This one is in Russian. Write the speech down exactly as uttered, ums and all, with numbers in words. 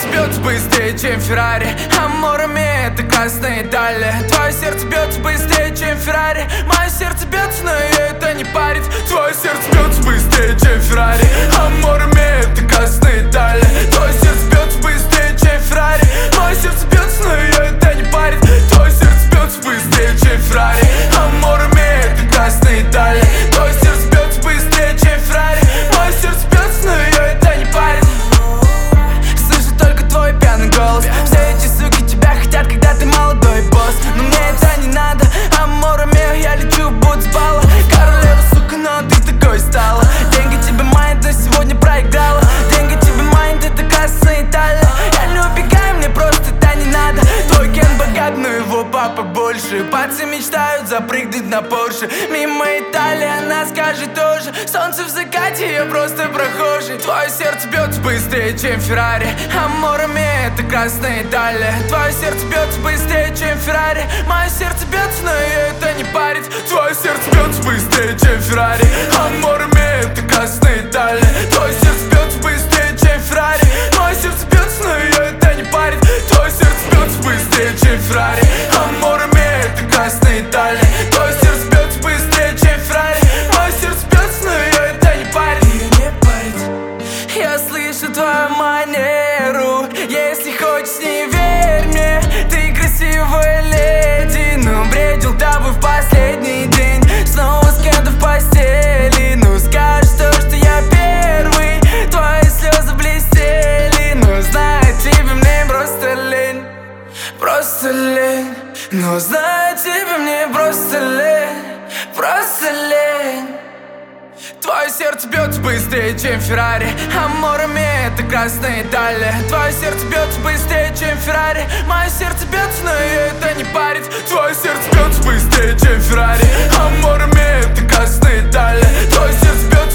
сердце бьется быстрее, чем Феррари, аморами это красная Италия. Твое сердце бьется быстрее, чем Феррари, мое сердце бьется, но ее это не парит. Твое сердце бьется быстрее, чем Феррари, аморами это красная Италия. Твое сердце бьется быстрее, чем Феррари, мое сердце бьется, но ее это не парит. Твое сердце бьется быстрее, чем Феррари, аморами это красная Италия. Твое сердце бьется быстрее, чем Феррари, мое сердце бьется, но ее это не парит. Слышу только твой пьяный голос. Все эти суки тебя хотят, когда ты молодой босс. Но мне это не надо, аморами я лечу будь с балла. Королева, сука, но ты такой стала. Деньги тебе майнд, но сегодня проиграла. Деньги тебе майнд, это красная Италия. Я не убегаю, мне просто это не надо. Твой Кен богат, но его папа больше. Пацы мечтают запрыгнуть на Порше. Мимо Италии, она скажет тоже. Солнце в закате, я просто прохожий. Твое сердце бьется быстрее, чем Феррари, аморами это красная Италия. Твое сердце бьется быстрее, чем Феррари, мое сердце бьется, но ее это не парит. Твое сердце бьется быстрее, чем Феррари, аморами это красная Италия. Твое сердце бьется быстрее, чем Феррари, мое сердце бьется, но ее это не парит. Твое сердце бьется быстрее, чем Феррари, аморами это красная Италия. Твое сердце бьется быстрее, чем Феррари, мое сердце бьется, но ее это не парит. Ее не парит. Я слышу твою манеру, если хочешь, не верь мне. Ты красивая леди, но бредил тобой в последний день. Снова с кем-то в постели, ну скажешь то, что я первый. Твои слезы блестели, но знаю, тебе мне просто лень. Просто лень, но знаю, тебе мне просто лень. Просто лень. Твое сердце бьется быстрее, чем Феррари, аморами это красная Италия. Твое сердце бьется быстрее, чем Феррари, мое сердце бьется, но ее это не парит. Твое сердце бьется быстрее, чем Феррари, аморами это красная Италия. Твое сердце бьется